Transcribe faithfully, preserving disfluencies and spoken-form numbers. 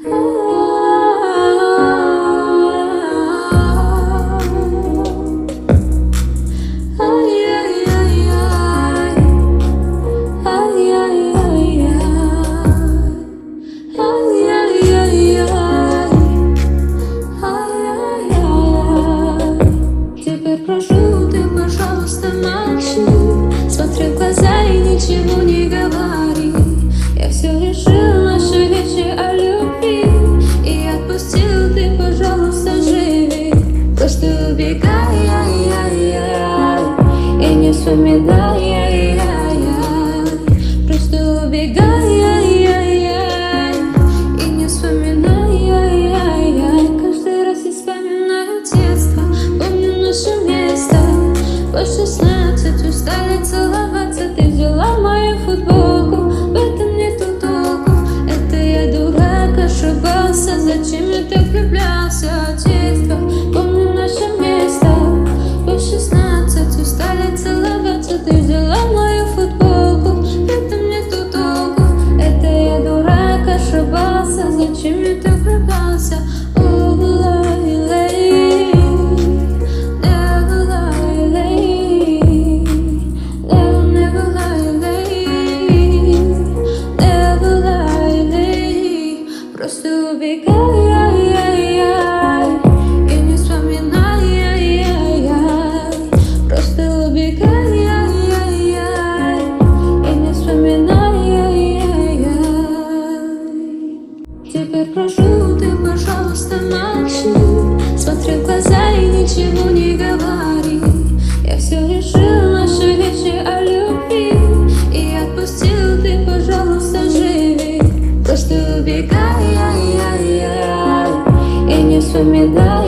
Теперь прошу, ты, пожалуйста, молчи. Смотри в глаза и ничего не говори. Я все решил, наши речи о любви, и отпустил, ты, пожалуйста, живи. Просто убегай, и не вспоминай, просто убегай, и не вспоминай. Каждый раз я вспоминаю детство, помню наше место. По шестнадцать устали целоваться, ты взяла мою футболку, в этом нету толку. Это я дурак, ошибался, зачем я так влюблялся? Детство, помню наше место. По шестнадцать устали целоваться, ты взяла мою футболку, в этом нету толку. Это я дурак, ошибался, зачем я так влюблялся? Просто убегай, и не вспоминай. Просто убегай, и не вспоминай. Теперь прошу, ты, пожалуйста, молчи. Смотри в глаза и ничего не говори. Я все решил, наши речи о любви, и отпустил, ты, пожалуйста, живи. Просто убегай, и не вспоминай.